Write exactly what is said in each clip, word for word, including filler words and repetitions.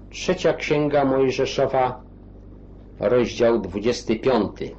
Trzecia Księga Mojżeszowa, rozdział dwudziesty piąty.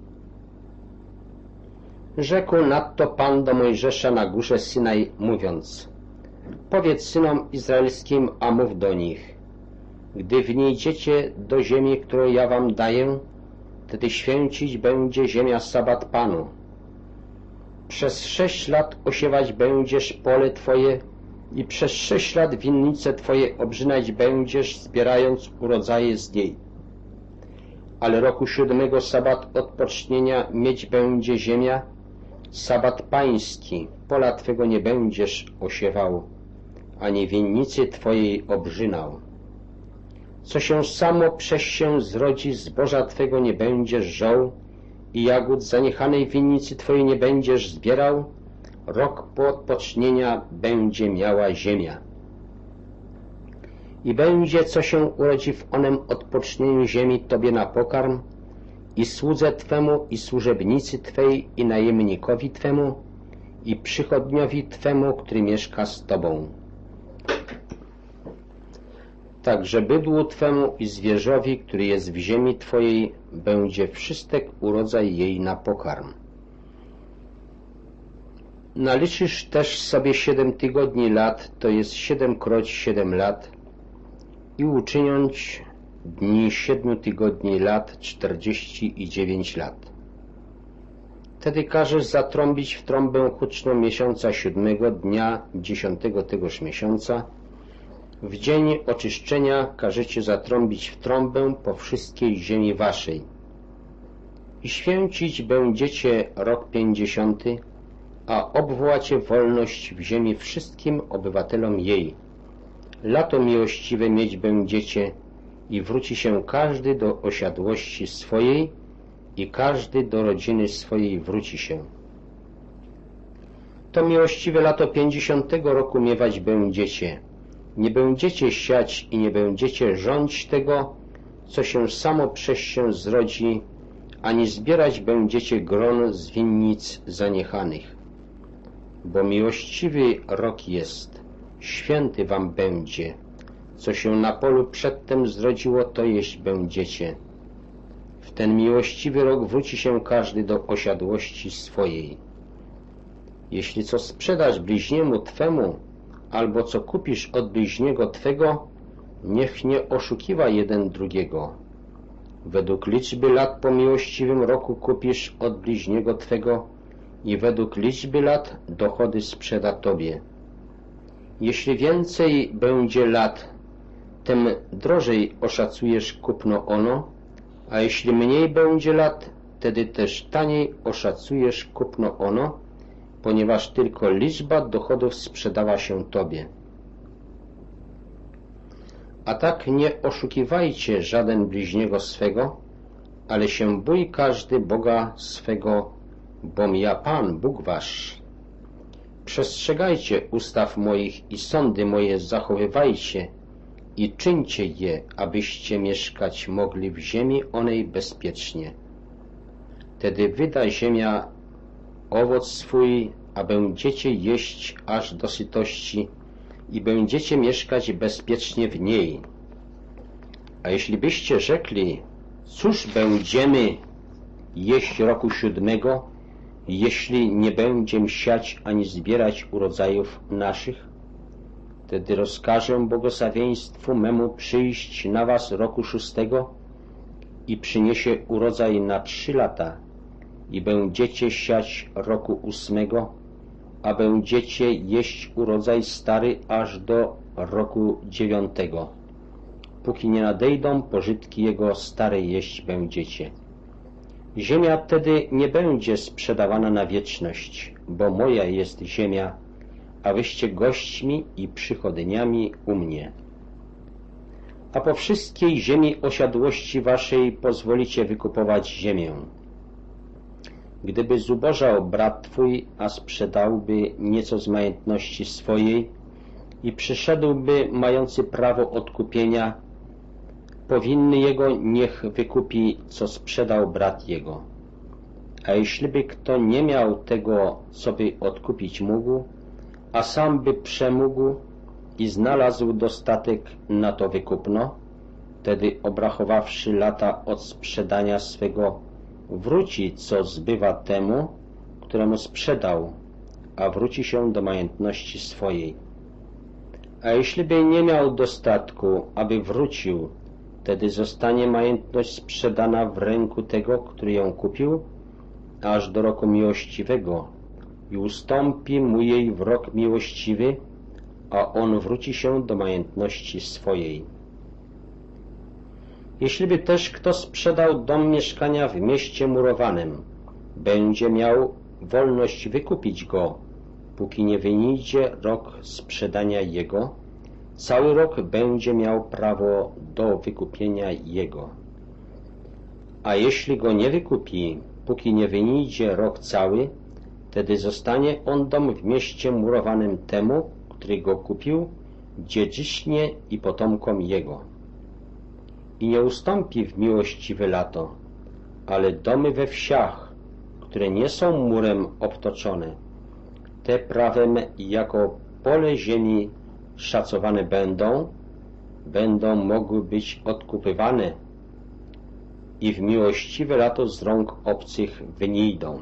Rzekł nadto Pan do Mojżesza na górze Synaj, mówiąc: Powiedz synom izraelskim, a mów do nich: Gdy wniedziecie do ziemi, którą ja wam daję, wtedy święcić będzie ziemia sabat Panu. Przez sześć lat osiewać będziesz pole twoje i przez sześć lat winnice twoje obrzynać będziesz, zbierając urodzaje z niej. Ale roku siódmego sabat odpocznienia mieć będzie ziemia, sabat pański, pola twego nie będziesz osiewał, ani winnicy twojej obrzynał. Co się samo przez się zrodzi, zboża twego nie będziesz żął i jagód zaniechanej winnicy twojej nie będziesz zbierał, rok po odpocznienia będzie miała ziemia. I będzie, co się urodzi w onem odpocznieniu ziemi, tobie na pokarm, i słudze twemu, i służebnicy twej, i najemnikowi twemu, i przychodniowi twemu, który mieszka z tobą. Także bydłu twemu i zwierzowi, który jest w ziemi twojej, będzie wszystek urodzaj jej na pokarm. Naliczysz też sobie siedem tygodni lat, to jest siedem kroć siedem lat, i uczyniąć dni siedmiu tygodni lat czterdzieści i dziewięć lat. Wtedy każesz zatrąbić w trąbę huczną miesiąca siódmego dnia dziesiątego tegoż miesiąca. W dzień oczyszczenia każecie zatrąbić w trąbę po wszystkiej ziemi waszej. I święcić będziecie rok pięćdziesiąty, a obwołacie wolność w ziemi wszystkim obywatelom jej. Lato miłościwe mieć będziecie i wróci się każdy do osiadłości swojej i każdy do rodziny swojej wróci się. To miłościwe lato pięćdziesiątego roku miewać będziecie. Nie będziecie siać i nie będziecie rządzić tego, co się samo przez się zrodzi, ani zbierać będziecie gron z winnic zaniechanych. Bo miłościwy rok jest, święty wam będzie. Co się na polu przedtem zrodziło, to jeść będziecie. W ten miłościwy rok wróci się każdy do osiadłości swojej. Jeśli co sprzedasz bliźniemu twemu, albo co kupisz od bliźniego twego, niech nie oszukiwa jeden drugiego. Według liczby lat po miłościwym roku kupisz od bliźniego twego i według liczby lat dochody sprzeda tobie. Jeśli więcej będzie lat, tym drożej oszacujesz kupno ono, a jeśli mniej będzie lat, wtedy też taniej oszacujesz kupno ono, ponieważ tylko liczba dochodów sprzedała się tobie. A tak nie oszukiwajcie żaden bliźniego swego, ale się bój każdy Boga swego, bom ja Pan, Bóg wasz. Przestrzegajcie ustaw moich i sądy moje zachowywajcie i czyńcie je, abyście mieszkać mogli w ziemi onej bezpiecznie. Wtedy wyda ziemia owoc swój, a będziecie jeść aż do sytości i będziecie mieszkać bezpiecznie w niej. A jeśli byście rzekli, cóż będziemy jeść roku siódmego, jeśli nie będziemy siać ani zbierać urodzajów naszych? Wtedy rozkażę błogosławieństwu memu przyjść na was roku szóstego i przyniesie urodzaj na trzy lata i będziecie siać roku ósmego, a będziecie jeść urodzaj stary aż do roku dziewiątego. Póki nie nadejdą pożytki jego, stare jeść będziecie. Ziemia wtedy nie będzie sprzedawana na wieczność, bo moja jest ziemia, a wyście gośćmi i przychodniami u mnie. A po wszystkiej ziemi osiadłości waszej pozwolicie wykupować ziemię. Gdyby zubożał brat twój, a sprzedałby nieco z majątności swojej i przyszedłby mający prawo odkupienia, powinny jego niech wykupi, co sprzedał brat jego. A jeśliby kto nie miał tego, co by odkupić mógł, a sam by przemógł i znalazł dostatek na to wykupno, wtedy obrachowawszy lata od sprzedania swego, wróci, co zbywa temu, któremu sprzedał, a wróci się do majątności swojej. A jeśli by nie miał dostatku, aby wrócił, wtedy zostanie majątność sprzedana w ręku tego, który ją kupił, aż do roku miłościwego i ustąpi mu jej w rok miłościwy, a on wróci się do majątności swojej. Jeśli by też kto sprzedał dom mieszkania w mieście murowanym, będzie miał wolność wykupić go, póki nie wyjdzie rok sprzedania jego, cały rok będzie miał prawo do wykupienia jego. A jeśli go nie wykupi, póki nie wyjdzie rok cały, wtedy zostanie on dom w mieście murowanym temu, który go kupił, dziedzicznie i potomkom jego. I nie ustąpi w miłościwe lato, ale domy we wsiach, które nie są murem obtoczone, te prawem jako pole ziemi szacowane będą, będą mogły być odkupywane i w miłościwe lato z rąk obcych wynidą.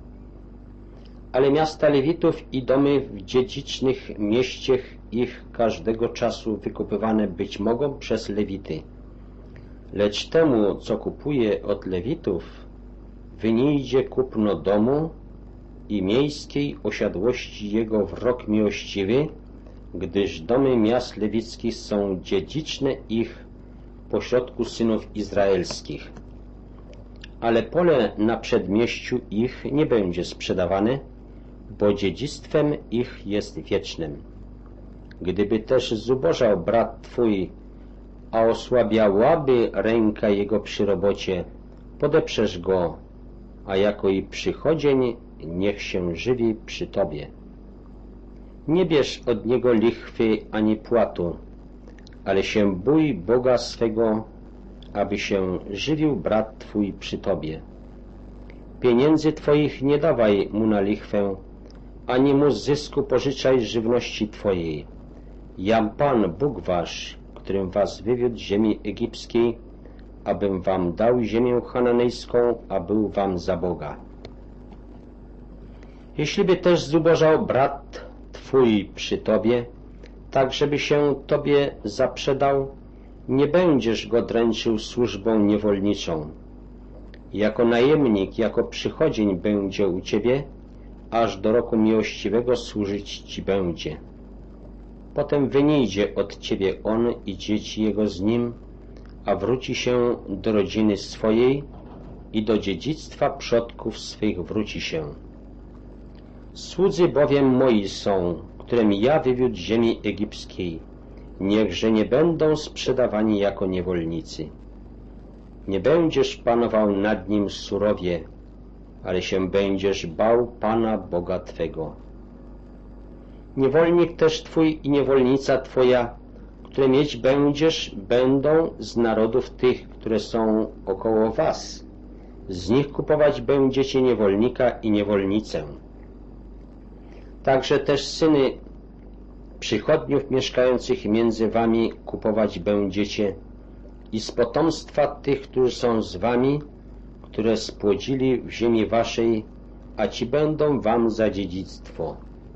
Ale miasta Lewitów i domy w dziedzicznych mieściach ich każdego czasu wykupywane być mogą przez Lewity. Lecz temu, co kupuje od Lewitów, wynijdzie kupno domu i miejskiej osiadłości jego w rok miłościwy, gdyż domy miast lewickich są dziedziczne ich pośrodku synów izraelskich. Ale pole na przedmieściu ich nie będzie sprzedawane, bo dziedzictwem ich jest wiecznym. Gdyby też zubożał brat twój, a osłabiałaby ręka jego przy robocie, podeprzesz go, a jako i przychodzień niech się żywi przy tobie. Nie bierz od niego lichwy ani płatu, ale się bój Boga swego, aby się żywił brat twój przy tobie. Pieniędzy twoich nie dawaj mu na lichwę, ani mu z zysku pożyczaj żywności twojej. Jam Pan, Bóg wasz, którym was wywiódł z ziemi egipskiej, abym wam dał ziemię chananejską, a był wam za Boga. Jeśli by też zubożał brat twój przy tobie, tak żeby się tobie zaprzedał, nie będziesz go dręczył służbą niewolniczą. Jako najemnik, jako przychodzień będzie u ciebie, aż do roku miłościwego służyć ci będzie. Potem wynijdzie od ciebie on i dzieci jego z nim, a wróci się do rodziny swojej i do dziedzictwa przodków swych wróci się. Słudzy bowiem moi są, którym ja wywiódł z ziemi egipskiej, niechże nie będą sprzedawani jako niewolnicy. Nie będziesz panował nad nim surowie, ale się będziesz bał Pana Boga twego. Niewolnik też twój i niewolnica twoja, które mieć będziesz, będą z narodów tych, które są około was. Z nich kupować będziecie niewolnika i niewolnicę. Także też syny przychodniów mieszkających między wami kupować będziecie i z potomstwa tych, którzy są z wami, które spłodzili w ziemi waszej, a ci będą wam za dziedzictwo.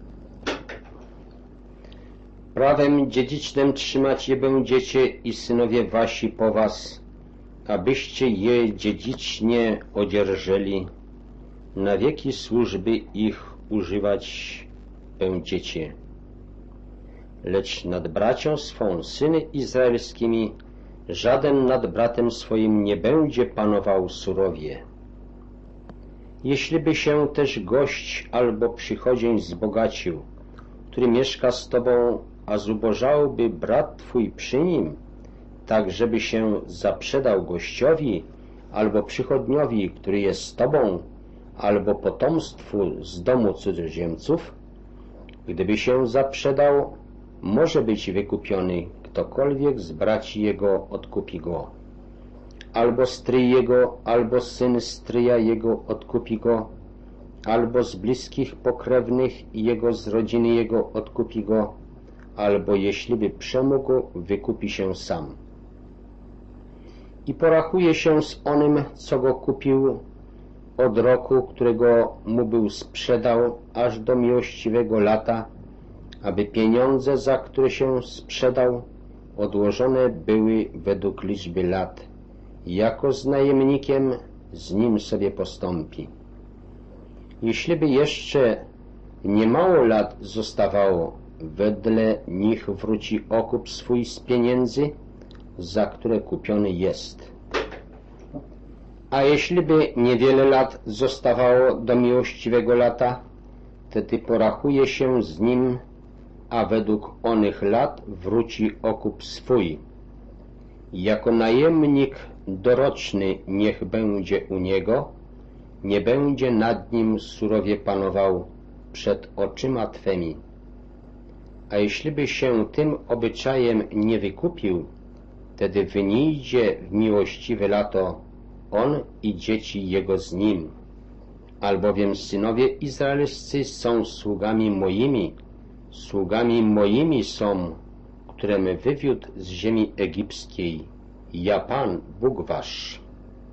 Prawem dziedzicznym trzymać je będziecie i synowie wasi po was, abyście je dziedzicznie odzierżeli, na wieki służby ich używać będziecie. Lecz nad bracią swą, syny izraelskimi, żaden nad bratem swoim nie będzie panował surowie. Jeśli by się też gość albo przychodzień zbogacił, który mieszka z tobą, a zubożałby brat twój przy nim, tak żeby się zaprzedał gościowi albo przychodniowi, który jest z tobą, albo potomstwu z domu cudzoziemców, gdyby się zaprzedał, może być wykupiony, ktokolwiek z braci jego odkupi go. Albo stryj jego, albo syn stryja jego odkupi go, albo z bliskich pokrewnych i jego z rodziny jego odkupi go, albo jeśli by przemógł, wykupi się sam. i porachuje się z onym, co go kupił od roku, którego mu był sprzedał, aż do miłościwego lata, aby pieniądze, za które się sprzedał, odłożone były według liczby lat. Jako z najemnikiem z nim sobie postąpi. Jeśliby jeszcze niemało lat zostawało, wedle nich wróci okup swój z pieniędzy, za które kupiony jest. A jeśliby niewiele lat zostawało do miłościwego lata, wtedy porachuje się z nim, a według onych lat wróci okup swój. Jako najemnik doroczny niech będzie u niego, nie będzie nad nim surowie panował przed oczyma Twemi. A jeśliby się tym obyczajem nie wykupił, wtedy wynijdzie w miłościwe lato on i dzieci jego z nim. Albowiem synowie izraelscy są sługami moimi, sługami moimi są, którym wywiódł z ziemi egipskiej, ja Pan, Bóg wasz.